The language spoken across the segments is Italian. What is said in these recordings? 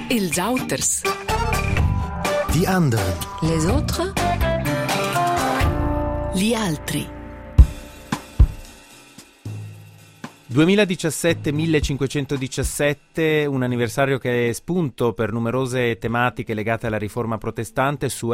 Els auters. Die anderen. Les autres. Gli altri. 2017-1517, un anniversario che è spunto per numerose tematiche legate alla riforma protestante. Su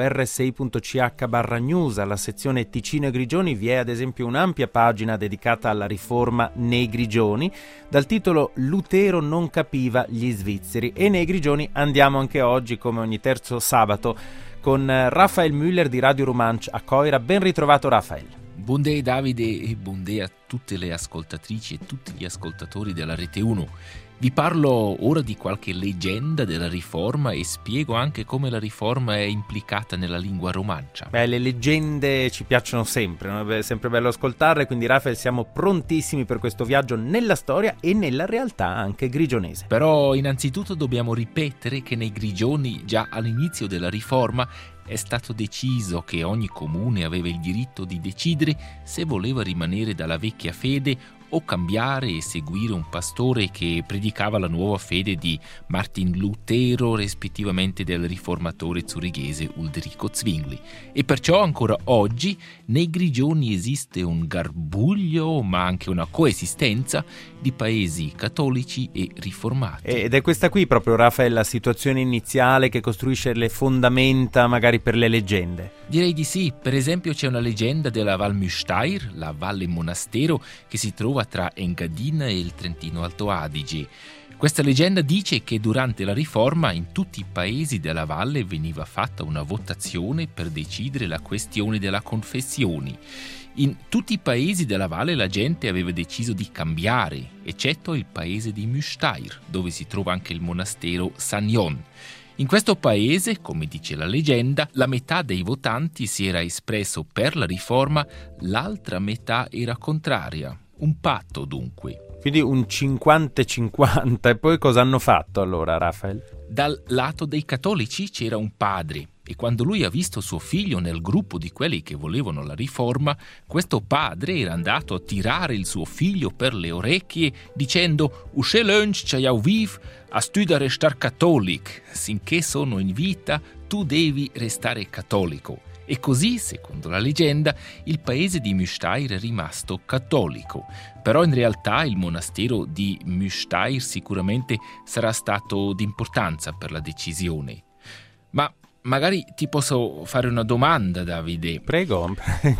rsi.ch/news, alla sezione Ticino e Grigioni, vi è ad esempio un'ampia pagina dedicata alla riforma nei Grigioni, dal titolo Lutero non capiva gli svizzeri. E nei Grigioni andiamo anche oggi, come ogni terzo sabato, con Raphael Müller di Radio Romanch a Coira. Ben ritrovato, Raphael. Buondì Davide e buondì a tutte le ascoltatrici e tutti gli ascoltatori della Rete 1. Vi parlo ora di qualche leggenda della riforma e spiego anche come la riforma è implicata nella lingua romancia. Le leggende ci piacciono sempre, no? È sempre bello ascoltarle, quindi Raphael siamo prontissimi per questo viaggio nella storia e nella realtà anche grigionese. Però innanzitutto dobbiamo ripetere che nei Grigioni, già all'inizio della riforma, è stato deciso che ogni comune aveva il diritto di decidere se voleva rimanere dalla vecchia fede o cambiare e seguire un pastore che predicava la nuova fede di Martin Lutero, rispettivamente del riformatore zurighese Ulrico Zwingli. E perciò ancora oggi nei Grigioni esiste un garbuglio, ma anche una coesistenza di paesi cattolici e riformati. Ed è questa qui proprio, Raphael, la situazione iniziale che costruisce le fondamenta magari per le leggende? Direi di sì. Per esempio c'è una leggenda della Val Müstair, la Valle Monastero, che si trova tra Engadina e il Trentino Alto Adige. Questa leggenda dice che durante la riforma in tutti i paesi della valle veniva fatta una votazione per decidere la questione della confessione. In tutti i paesi della valle la gente aveva deciso di cambiare, eccetto il paese di Müstair, dove si trova anche il monastero San Jon. In questo paese, come dice la leggenda, la metà dei votanti si era espresso per la riforma, l'altra metà era contraria. Un patto, dunque. Quindi un 50-50. E poi cosa hanno fatto allora, Raphael? Dal lato dei cattolici c'era un padre e quando lui ha visto suo figlio nel gruppo di quelli che volevano la riforma, questo padre era andato a tirare il suo figlio per le orecchie dicendo «Usce lunch c'hai viv, as tu da restar cattolic, sinché sono in vita tu devi restare cattolico». E così, secondo la leggenda, il paese di Müstair è rimasto cattolico. Però in realtà il monastero di Müstair sicuramente sarà stato di importanza per la decisione. Ma magari ti posso fare una domanda, Davide? Prego.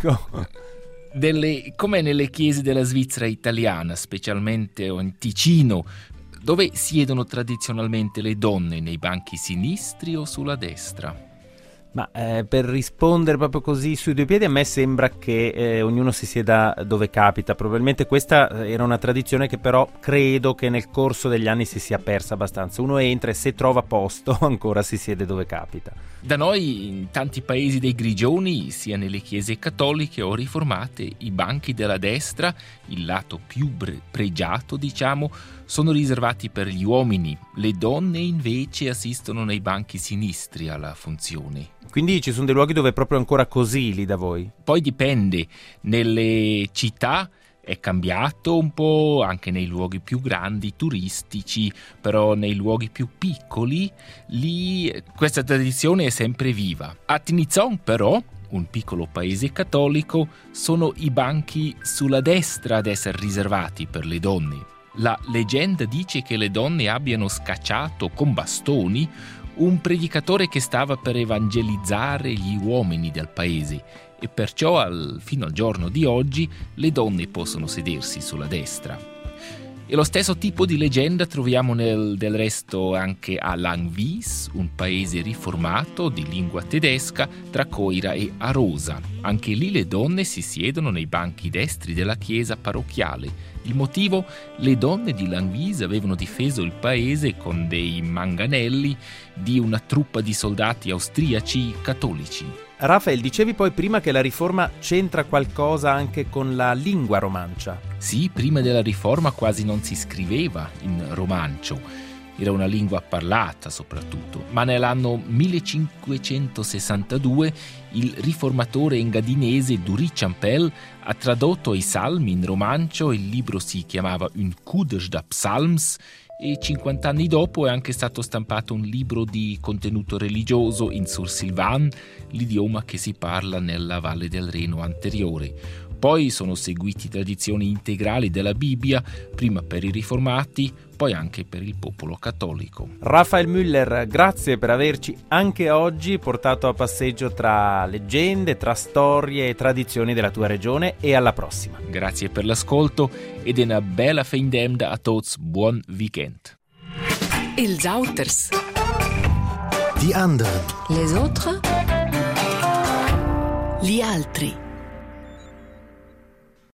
Come nelle chiese della Svizzera italiana, specialmente in Ticino, dove siedono tradizionalmente le donne, nei banchi sinistri o sulla destra? Ma per rispondere proprio così sui due piedi, a me sembra che ognuno si sieda dove capita. Probabilmente questa era una tradizione che però credo che nel corso degli anni si sia persa abbastanza. Uno entra e se trova posto ancora si siede dove capita. Da noi, in tanti paesi dei Grigioni, sia nelle chiese cattoliche o riformate, i banchi della destra, il lato più pregiato diciamo, sono riservati per gli uomini. Le donne invece assistono nei banchi sinistri alla funzione. Quindi ci sono dei luoghi dove è proprio ancora così lì da voi? Poi dipende, nelle città è cambiato un po', anche nei luoghi più grandi, turistici, però nei luoghi più piccoli, lì questa tradizione è sempre viva. A Tinizon però, un piccolo paese cattolico, sono i banchi sulla destra ad essere riservati per le donne. La leggenda dice che le donne abbiano scacciato con bastoni un predicatore che stava per evangelizzare gli uomini del paese e perciò fino al giorno di oggi le donne possono sedersi sulla destra. E lo stesso tipo di leggenda troviamo del resto anche a Langwies, un paese riformato di lingua tedesca tra Coira e Arosa. Anche lì le donne si siedono nei banchi destri della chiesa parrocchiale. Il motivo? Le donne di Langwies avevano difeso il paese con dei manganelli di una truppa di soldati austriaci cattolici. Raphael, dicevi poi prima che la riforma c'entra qualcosa anche con la lingua romancia. Sì, prima della riforma quasi non si scriveva in romancio. Era una lingua parlata soprattutto, ma nell'anno 1562 il riformatore engadinese Dury Champel ha tradotto i salmi in romancio. Il libro si chiamava Un Kudesh da Psalms, e 50 anni dopo è anche stato stampato un libro di contenuto religioso in Sursilvan, l'idioma che si parla nella Valle del Reno anteriore. Poi sono seguiti tradizioni integrali della Bibbia, prima per i riformati, poi anche per il popolo cattolico. Raphael Müller, grazie per averci anche oggi portato a passeggio tra leggende, tra storie e tradizioni della tua regione, e alla prossima. Grazie per l'ascolto ed una bella fin d'emda a tots, buon weekend. Els auters. Die anderen. Les autres. Gli altri.